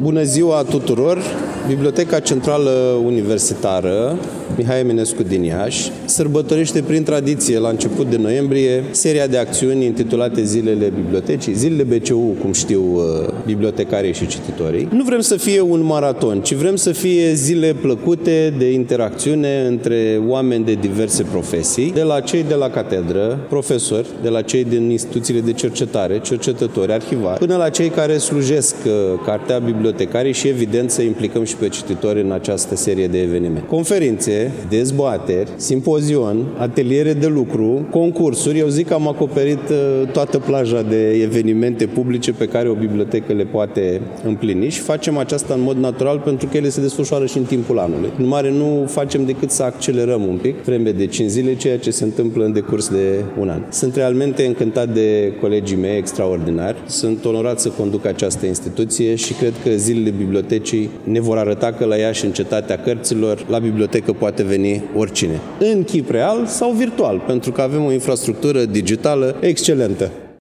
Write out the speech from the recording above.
Bună ziua tuturor! Biblioteca Centrală Universitară Mihai Eminescu din Iași sărbătorește prin tradiție la început de noiembrie seria de acțiuni intitulate Zilele Bibliotecii, Zilele BCU, cum știu bibliotecarii și cititorii. Nu vrem să fie un maraton, ci vrem să fie zile plăcute de interacțiune între oameni de diverse profesii, de la cei de la catedră, profesori, de la cei din instituțiile de cercetare, cercetători, arhivari, până la cei care slujesc cartea bibliotecarii și evident să implicăm și pe cititori în această serie de evenimente. Conferințe, dezbateri, simpozion, ateliere de lucru, concursuri. Eu zic că am acoperit toată plaja de evenimente publice pe care o bibliotecă le poate împlini și facem aceasta în mod natural pentru că ele se desfășoară și în timpul anului. În mare nu facem decât să accelerăm un pic vreme de 5 zile ceea ce se întâmplă în decurs de un an. Sunt realmente încântat de colegii mei extraordinari. Sunt onorat să conduc această instituție și cred că zilele bibliotecii ne vor arăta că la Iași, în cetatea cărților, la bibliotecă poate veni oricine, în chip real sau virtual, pentru că avem o infrastructură digitală excelentă.